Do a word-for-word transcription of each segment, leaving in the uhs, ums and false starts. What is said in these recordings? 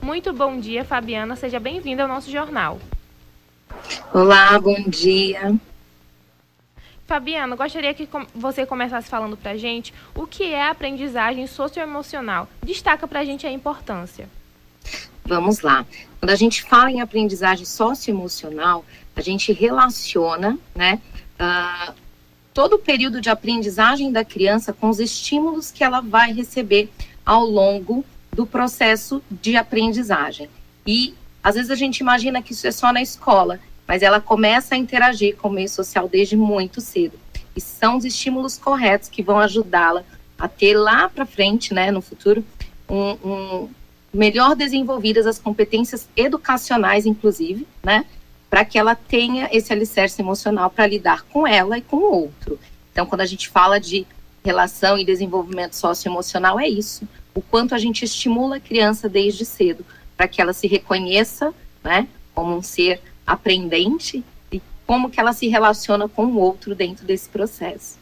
Muito bom dia, Fabiana. Seja bem-vinda ao nosso jornal. Olá, bom dia. Fabiana, gostaria que você começasse falando para a gente o que é a aprendizagem socioemocional. Destaca para a gente a importância. Vamos lá. Quando a gente fala em aprendizagem socioemocional, a gente relaciona, né, uh, todo o período de aprendizagem da criança com os estímulos que ela vai receber ao longo do processo de aprendizagem. E às vezes a gente imagina que isso é só na escola, mas ela começa a interagir com o meio social desde muito cedo. E são os estímulos corretos que vão ajudá-la a ter lá para frente, né, no futuro, um, um melhor desenvolvidas as competências educacionais, inclusive, né, para que ela tenha esse alicerce emocional para lidar com ela e com o outro. Então, quando a gente fala de relação e desenvolvimento socioemocional, é isso. O quanto a gente estimula a criança desde cedo para que ela se reconheça, né, como um ser aprendente e como que ela se relaciona com o outro dentro desse processo.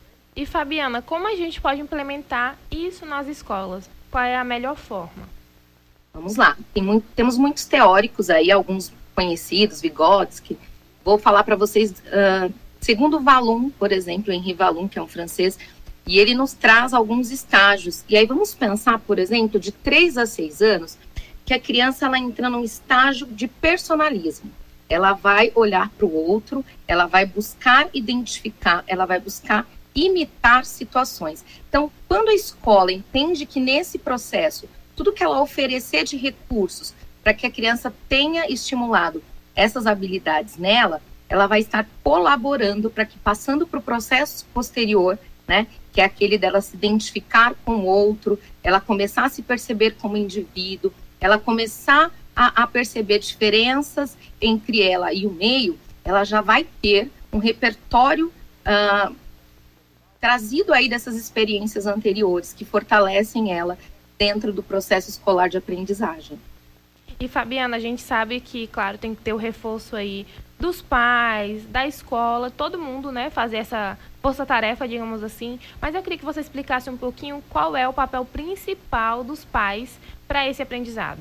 E Fabiana, como a gente pode implementar isso nas escolas? Qual é a melhor forma? Vamos lá. Tem muito, temos muitos teóricos aí, alguns conhecidos, Vygotsky. Vou falar para vocês, uh, segundo Vallon, por exemplo, Henri Vallon, que é um francês, e ele nos traz alguns estágios. E aí vamos pensar, por exemplo, de três a seis anos, que a criança ela entra num estágio de personalismo. Ela vai olhar para o outro, ela vai buscar identificar, ela vai buscar imitar situações. Então, quando a escola entende que nesse processo, tudo que ela oferecer de recursos para que a criança tenha estimulado essas habilidades nela, ela vai estar colaborando para que, passando para o processo posterior, né, que é aquele dela se identificar com o outro, ela começar a se perceber como indivíduo, ela começar a, a perceber diferenças entre ela e o meio, ela já vai ter um repertório uh, trazido aí dessas experiências anteriores que fortalecem ela dentro do processo escolar de aprendizagem. E Fabiana, a gente sabe que, claro, tem que ter o reforço aí dos pais, da escola, todo mundo, né, fazer essa força-tarefa, digamos assim. Mas eu queria que você explicasse um pouquinho qual é o papel principal dos pais para esse aprendizado.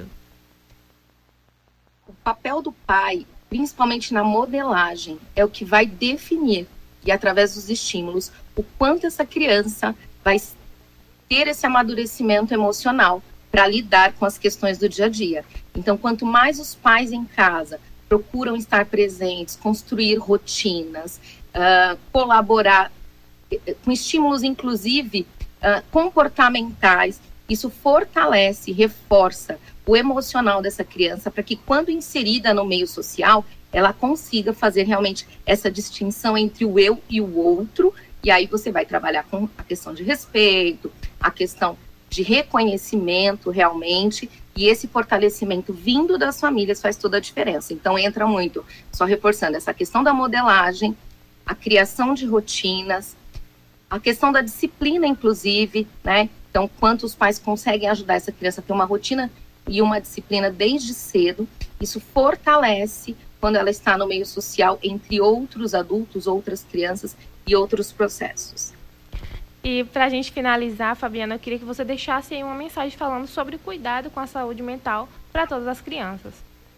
O papel do pai, principalmente na modelagem, é o que vai definir, e através dos estímulos, o quanto essa criança vai ter esse amadurecimento emocional para lidar com as questões do dia a dia. Então, quanto mais os pais em casa procuram estar presentes, construir rotinas, uh, colaborar com estímulos, inclusive, uh, comportamentais, isso fortalece, reforça o emocional dessa criança para que, quando inserida no meio social, ela consiga fazer realmente essa distinção entre o eu e o outro, e aí você vai trabalhar com a questão de respeito, a questão de reconhecimento realmente, e esse fortalecimento vindo das famílias faz toda a diferença. Então entra muito, só reforçando, essa questão da modelagem, a criação de rotinas, a questão da disciplina, inclusive, né? Então, quanto os pais conseguem ajudar essa criança a ter uma rotina e uma disciplina desde cedo, isso fortalece quando ela está no meio social entre outros adultos, outras crianças e outros processos. E para a gente finalizar, Fabiana, eu queria que você deixasse aí uma mensagem falando sobre o cuidado com a saúde mental para todas as crianças.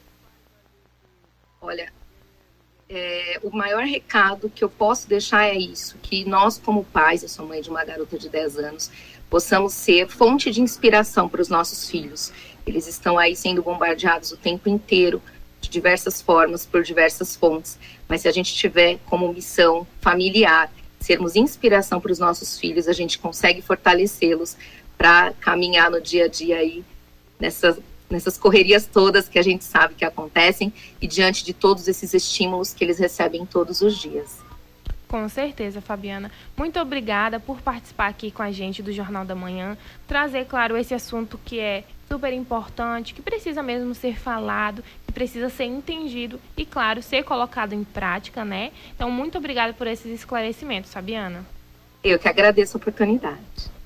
Olha, é, o maior recado que eu posso deixar é isso, que nós como pais, eu sou mãe de uma garota de dez anos, possamos ser fonte de inspiração para os nossos filhos. Eles estão aí sendo bombardeados o tempo inteiro, de diversas formas, por diversas fontes, mas se a gente tiver como missão familiar, sermos inspiração para os nossos filhos, a gente consegue fortalecê-los para caminhar no dia a dia aí, nessas, nessas correrias todas que a gente sabe que acontecem e diante de todos esses estímulos que eles recebem todos os dias. Com certeza, Fabiana. Muito obrigada por participar aqui com a gente do Jornal da Manhã, trazer, claro, esse assunto que é super importante, que precisa mesmo ser falado, que precisa ser entendido e, claro, ser colocado em prática, né? Então, muito obrigada por esses esclarecimentos, Fabiana. Eu que agradeço a oportunidade.